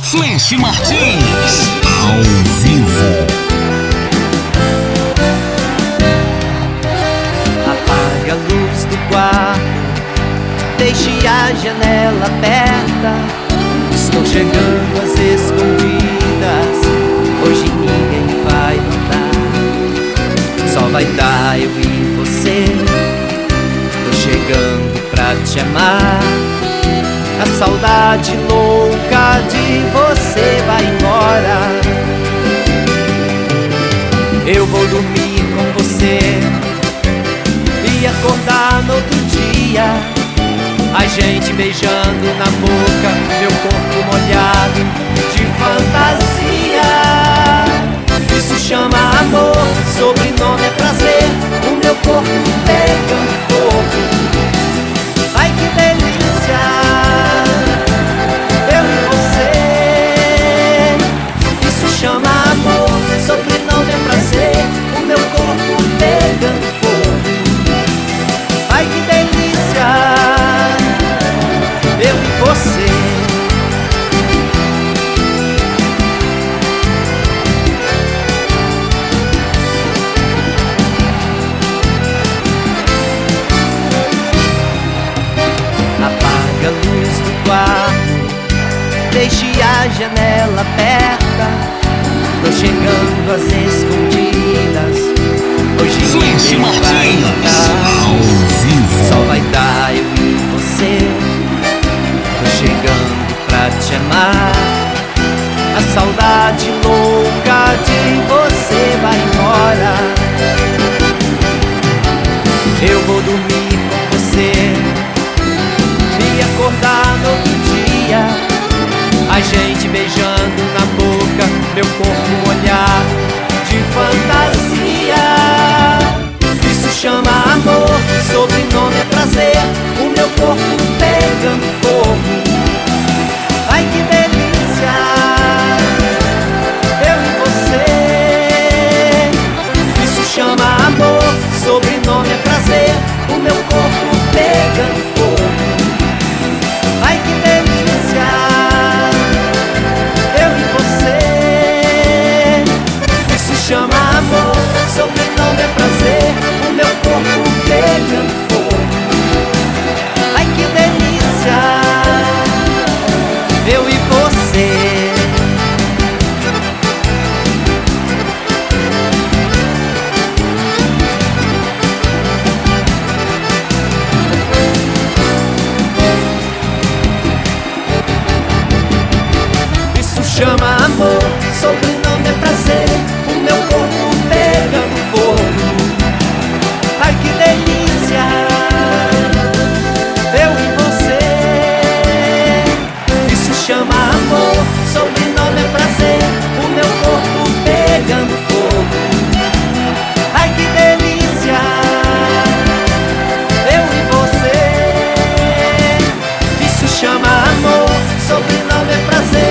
Flecha Martins, ao vivo. Apague a luz do quarto, deixe a janela aberta. Estou chegando às escondidas, hoje ninguém vai notar. Só vai dar eu e você. Tô chegando pra te amar. A saudade louca de você vai embora. Eu vou dormir com você e acordar no outro dia, a gente beijando na boca, meu corpo molhado de fantasia. Isso chama amor, sobrenome é prazer, o meu corpo pegando fogo. Ai que delícia, eu e você. Isso chama amor, sobrenome é prazer, o meu corpo pegando fogo. Ai que delícia, eu e você. Apaga a luz do quarto, deixe a janela aberta. Tô chegando às escondidas, hoje Flecha ninguém vai Martins, notar. ao vivo. Só vai dar eu e você. Tô chegando pra te amar. A saudade louca de você vai embora. Eu vou dormir com você e acordar no outro dia, a gente beijando na boca, meu corpo molhado de fantasia. Isso chama amor, sobrenome é prazer, o meu corpo pegando fogo. Ai que delícia, eu e você. Isso chama amor, sobrenome é prazer, o meu corpo pegando fogo. Ai que delícia, eu e você. Isso chama amor, sobrenome é prazer, o meu corpo pegando fogo. Ai que delícia, eu e você. Isso chama amor, sobrenome é prazer, o meu corpo pegando fogo. Ai que delícia, eu e você. Isso chama amor, sobrenome é prazer, o meu corpo pegando fogo. Ai que delícia, eu e você. Isso chama amor, sobrenome é prazer,